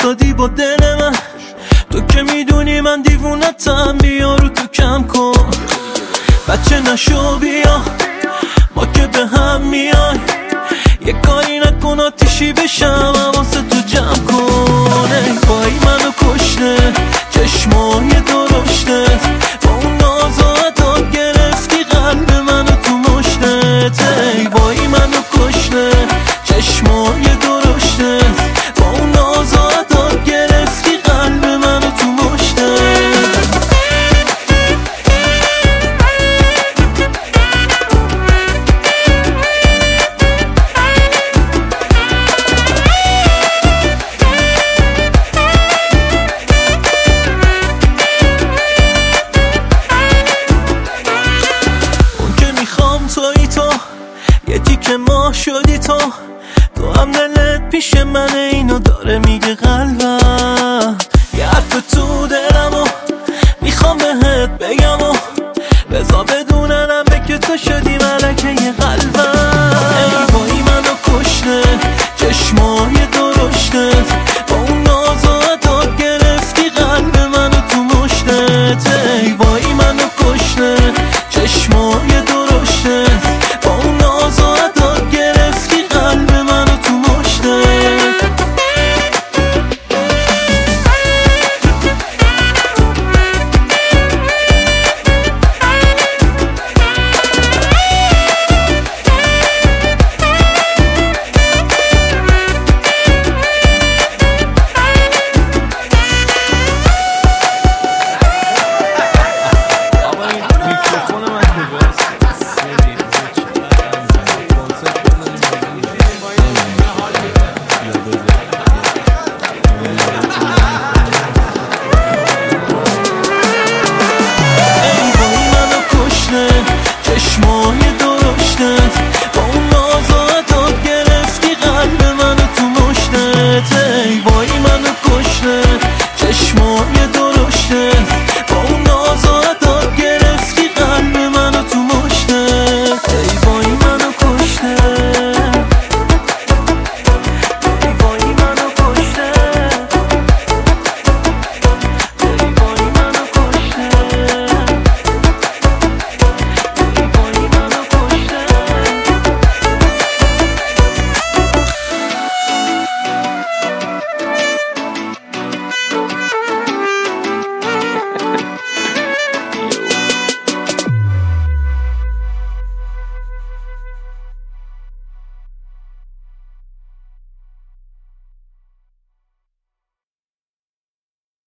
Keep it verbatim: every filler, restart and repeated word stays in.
افتادی با دل من، تو که میدونی من دیوونتم، بیا رو تو کم کن بچه نشو بیا، ما که به هم میای، یه کاری نکن آتیشی بشم حواست تو جمع کن. ای وای منو کشته چشمای درشته، با اون ناز و عطا گرفتی قلب منو تو مشتت. ای وای منو کشته چشمای درشته، با اون ناز و عطا گرفتی قلب منو تو مشتت. توی تو یه تیکه ما شدی تو، تو هم دلت پیش منه اینو داره میگه قلبم.